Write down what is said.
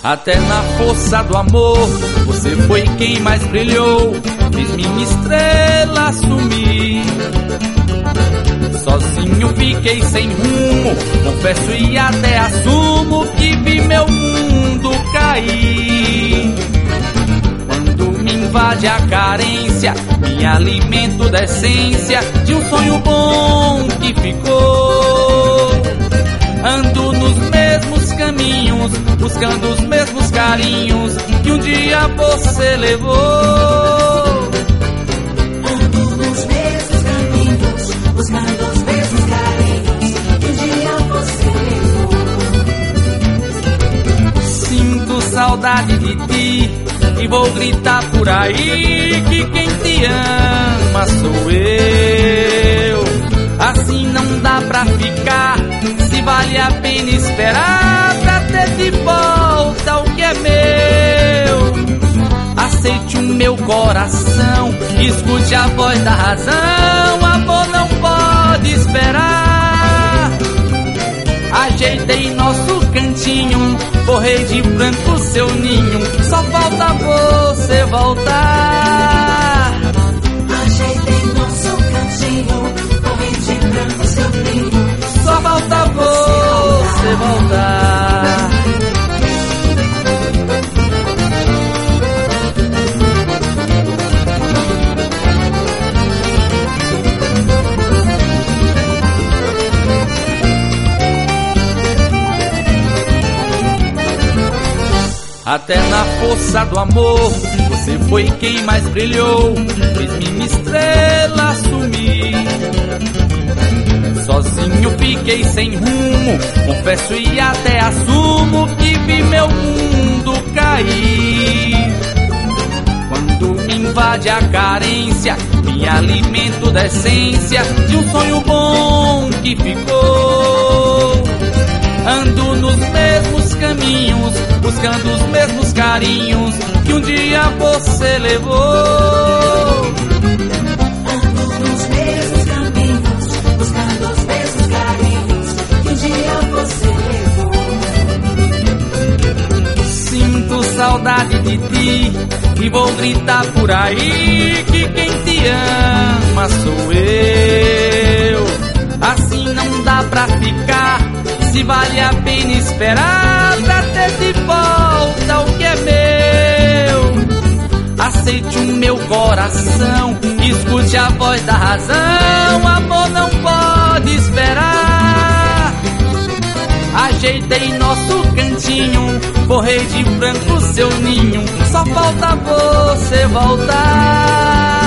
Até na força do amor, você foi quem mais brilhou, fez minha estrela sumir. Sozinho fiquei sem rumo, confesso e até assumo que vi meu mundo cair. Quando me invade a carência, me alimento da essência de um sonho bom que ficou. Ando nos mesmos caminhos, buscando os mesmos carinhos que um dia você levou. Ando nos mesmos caminhos, buscando os mesmos carinhos que um dia você levou. Sinto saudade de ti e vou gritar por aí que quem te ama sou eu. Assim não dá pra ficar, se vale a pena esperar pra ter de volta o que é meu. Aceite o meu coração, escute a voz da razão, amor não pode esperar. Ajeitei nosso cantinho, forrei de branco seu ninho, só falta você voltar. Ajeitei nosso cantinho, forrei de branco seu ninho, só falta você voltar. Até na força do amor, você foi quem mais brilhou, fez minha estrela sumir. Sozinho fiquei sem rumo, confesso e até assumo que vi meu mundo cair. Quando me invade a carência, me alimento da essência de um sonho bom que ficou. Ando nos mesmos caminhos, buscando os mesmos carinhos que um dia você levou. Ando nos mesmos caminhos, buscando os mesmos carinhos que um dia você levou. Sinto saudade de ti e vou gritar por aí que quem te ama sou eu. Assim não dá pra ficar, se vale a pena esperar pra ter de volta o que é meu. Aceite o meu coração, escute a voz da razão, amor não pode esperar. Ajeitei nosso cantinho, forrei de branco seu ninho, só falta você voltar.